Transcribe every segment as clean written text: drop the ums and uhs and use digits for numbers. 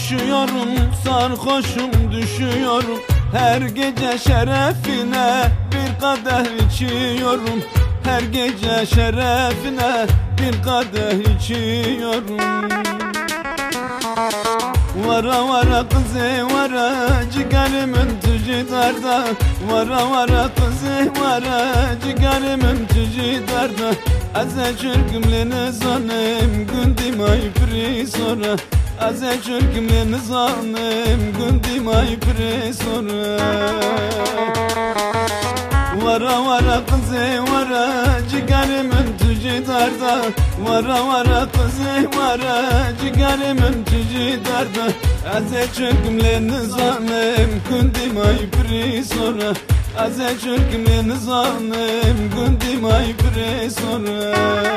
Uçuyorum sarhoşum düşüyorum, her gece şerefine bir kadeh içiyorum. Her gece şerefine bir kadeh içiyorum. Vara vara kızı vara, ciğerimin tücü darda. Vara vara kızı vara, ciğerimin tücü darda. Aze çürkümle zanım gündim ay pri sonra. Aze çürkümle zanım gündim ay pri sonra. Vara vara kızı vara, ciğerimin tücü darda. Vara vara kızı vara, ciğerimin tücü darda. Aze çürkümle zanım gündim ay pri sonra. Aze çürkümle zanım gündim ay pri sonra.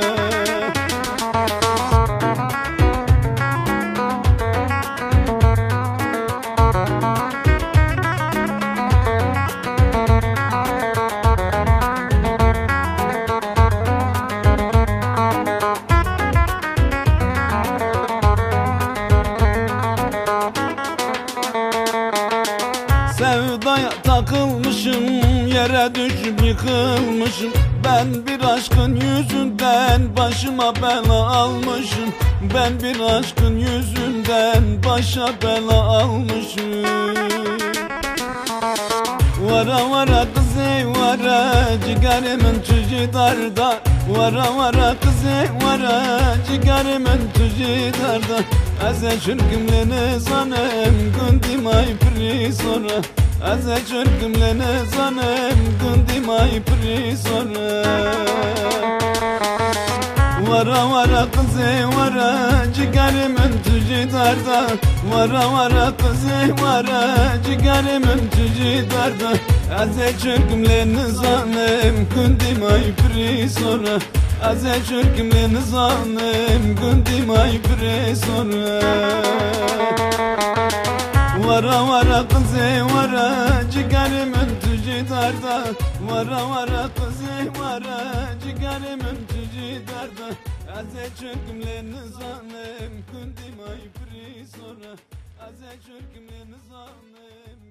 Sevdaya takılmışım, yere düşüp yıkılmışım. Ben bir aşkın yüzünden başıma bela almışım. Ben bir aşkın yüzünden başa bela almışım. Vara vara kızı vara, ciğerimin tücü darda. Vara vara kızı vara, ciğerimin tücü darda. Aze çürkümle zanım gündim ay pri sonra. Aze çürkümle zanım gündim ay pri sonra. Vara vara kızı vara, ciğerimin tücü darda. Vara vara kızı vara, ciğerimin tücü darda. Aze çürkümle zanım gündim ay pri sonra. Aze çürkümle zanım gündim ay pri sonra. Vara vara kızı vara, ciğerimin tücü darda. Vara vara kızı vara, ciğerimin tücü darda. Aze çürkümle zanım gündim ay pri sonra. Aze çürkümle zanım